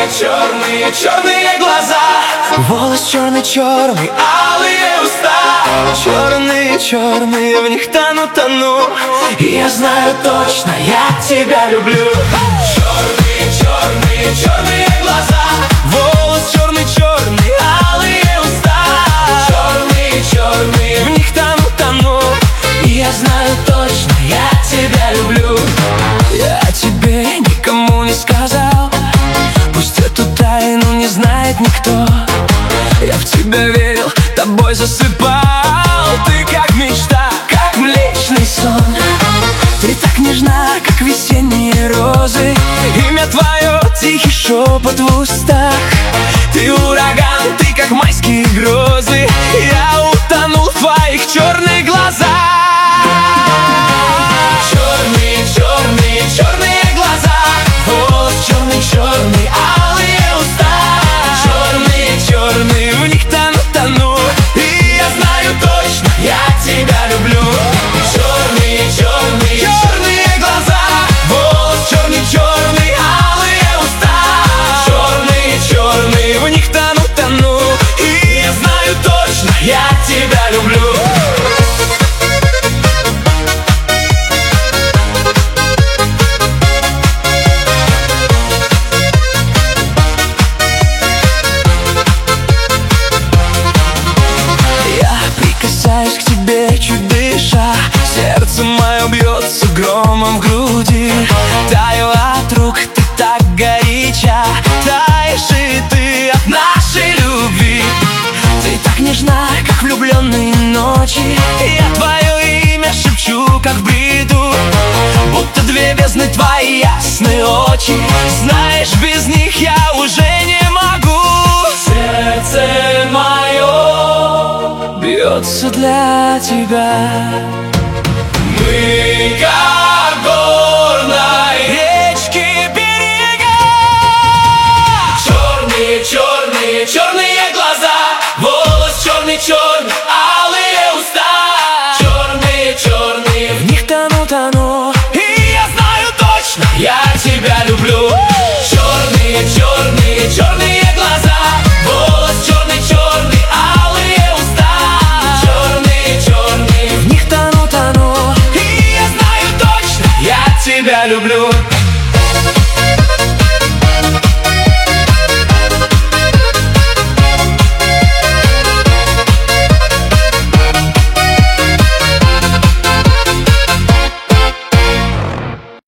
черные, черные глаза, волос черный-черный, алые уста. черные, черные, в них тону. И я знаю точно, я тебя люблю. Черные, черные, черные глаза, волос черный-черный, алые уста. Черные, черные, в них тону. и я знаю точно, я тебя люблю. Я о тебе никому не сказал, пусть эту тайну не знает никто. Я в тебя верил, тобой засыпал. Ты как мечта, как млечный сон. Ты так нежна, как весенние розы. Имя твое тихий шепот в устах. Ты ураган, ты как майские грозы. Я утонул в твоих черных глазах. Черные, черные, черные глаза, волос черный-черный, алые уста. Черные, черные, в них тону. И я знаю точно, я тебя люблю. Черные, черные, черные глаза, волос черный-черный, алые уста. Черные, черные, в них тону. И я знаю точно, я тебя люблю. Прикасаюсь к тебе, чуть дыша. Сердце мое бьется громом в груди. Таю от рук, ты так горяча. Таешь и ты от нашей любви. Ты так нежна, как влюбленные ночи. Я твое имя шепчу, как в бреду. Будто две бездны твои ясные очи. Знаешь, без них я уже не могу. Сердце мое бьется для тебя. Мы как горной речки берега. Черные, черные, черные глаза, волос черный-черный, алые уста. Черные, черные, В них тону. и я знаю точно, я тебя люблю. Черные, черные, черные глаза, волос черный-черный, алые уста. Черные, черные, В них тону. и я знаю точно, я тебя люблю.